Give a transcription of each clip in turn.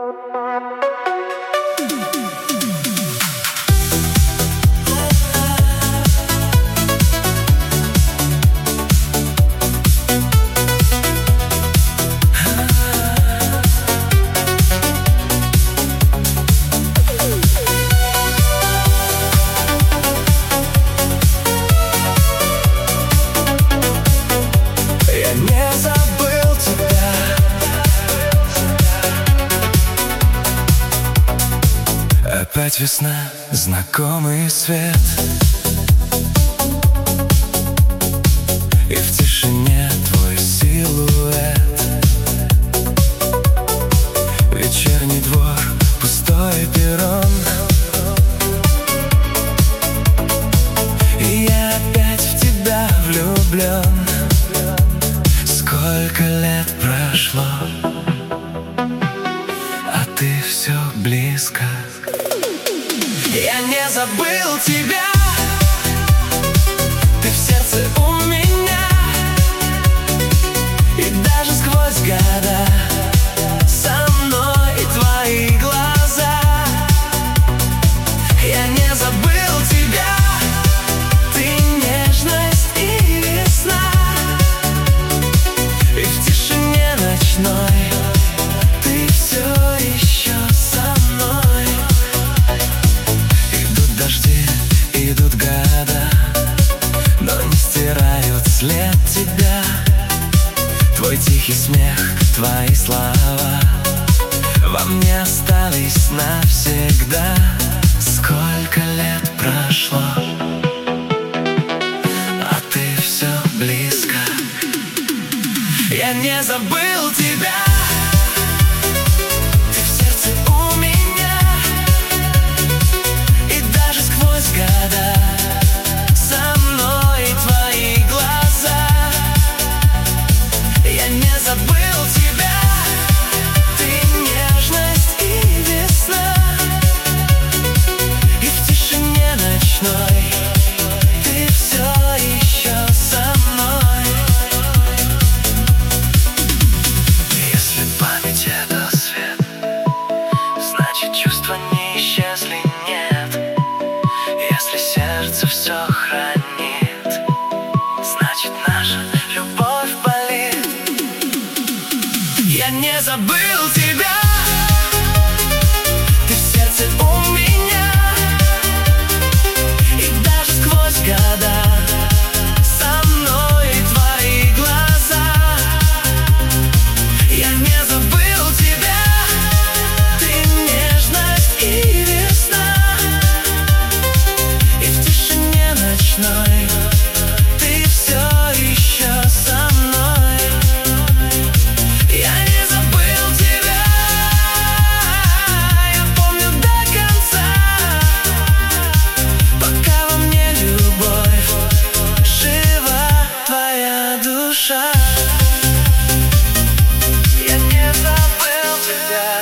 Опять весна, знакомый свет, и в тишине твой силуэт. Вечерний двор, пустой перрон, и я опять в тебя влюблен. Сколько лет прошло, а ты все близко. Я не забыл тебя, ты в сердце у меня, и даже сквозь года со мной твои глаза. Я не забыл тебя, ты нежность и весна, и в тишине ночной ты все еще со мной. Идут года, но не стирают след тебя. Твой тихий смех, твои слова во мне остались навсегда. Сколько лет прошло, а ты все близко. Я не забыл тебя, ты в сердце у меня, и даже сквозь года со мной твои глаза. Я не забыл тебя, ты нежность и весна, и в тишине ночной ты все еще со мной. Если память это свет, значит чувства не исчезли, нет. Если сердце все хранит, значит наша любовь болит. Я не забыл тебя, ты в сердце у меня, и даже сквозь года со мной твои глаза. Я не забыл тебя, ты нежность и весна, и в тишине ночной ты все еще со мной. Я не забыл тебя, я помню до конца, пока во мне любовь, жива твоя душа. Я не забыл тебя,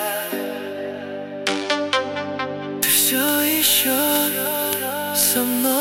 ты все еще со мной.